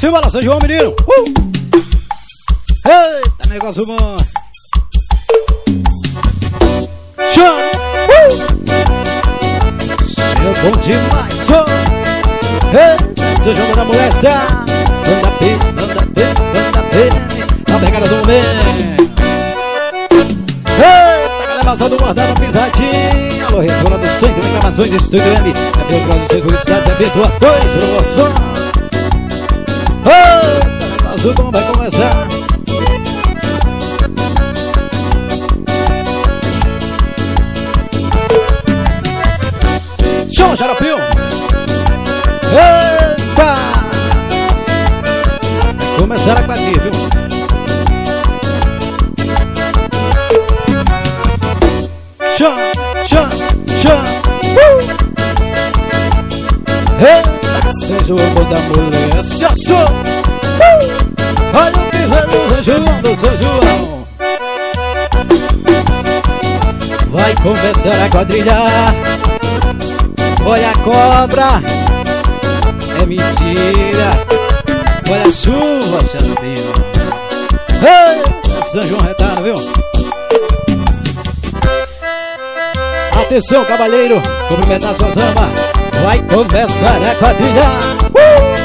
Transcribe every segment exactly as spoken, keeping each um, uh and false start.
Simbora, São João, menino. Uh! Eita, negócio bom. Chama. Uh! Seu bom demais. Oh! Eita, São João da mulher. Manda P, manda P, manda P. A pegada do momento. Eita, galera, só do bordado, pisadinha. Alô, Reis Produções, reclamações, Estúdio M. A P Produções, publicidades, evento, atores, promoção. Eita, azul, como vai começar? Show, Xaropinho! Eita! Vai começar a quadrilha, viu? Show, show, show! Uh! Eita, seja o amor da mulher, se assou! Uh! Olha o piso do São João, do São João. Vai começar a quadrilha. Olha a cobra, é mentira. Olha a chuva, Xaropinho. Ei, São João retado, viu? Atenção, cavaleiro, cumprimentar sua zamba. Vai começar a quadrilha. Uh!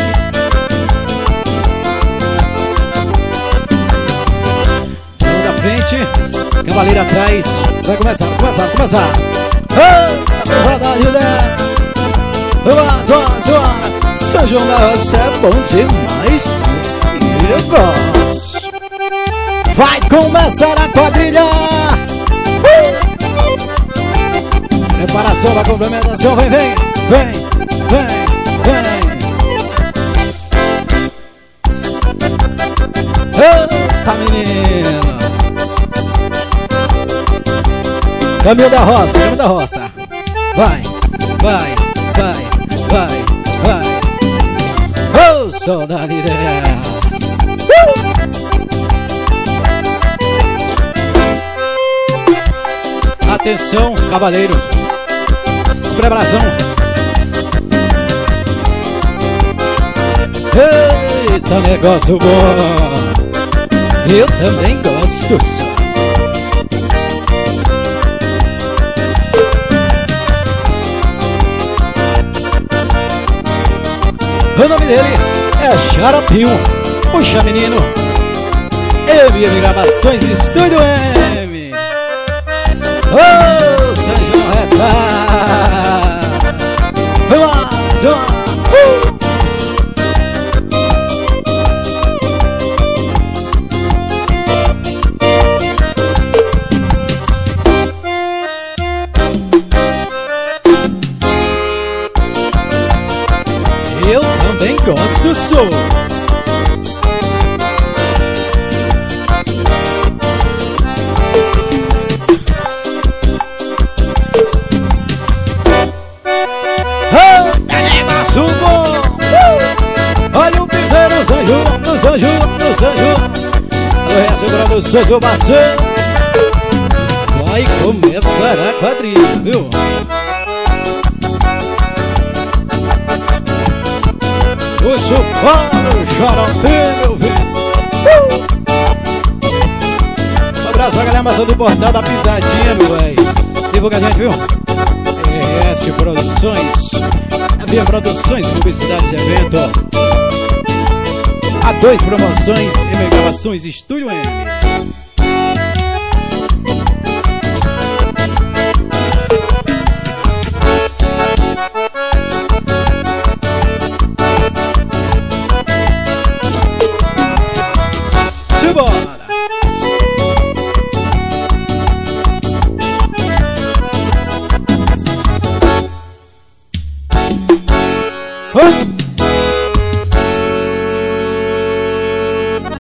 Mão da frente, cavaleiro atrás. Vai começar, vai começar, vai começar. Ei! Vamos, vamos, vamos. São João da Roça é bom demais. Eu gosto. Vai começar a quadrilha. uh! Preparação para complementação. Vem, vem, vem, vem, vem. Eita, menino. Caminho da roça, caminho da roça. Vai, vai, vai, vai, vai. Oh, saudade dela. uh! Atenção, cavaleiros. Preparação. Eita, negócio bom. Eu também gosto. O nome dele é Xaropinho. Puxa, menino. M M Gravações, Estúdio M. Oh, São João retado. Vamos lá, João. Uh! Eu também gosto, sou. Eita, negócio bom. uh! Olha o piseiro do São João, do São João, do São João. Alô, Reação Produções do Bacê. Vai começar a quadrilha, viu? Puxa o pau, Xaropinho, viu? uh! Um abraço pra galera massa do portal da pisadinha, meu velho. Divulga a gente, viu? E S Produções, Via Produções, publicidades de evento. A dois promoções, M Gravações, Estúdio M. Simbora!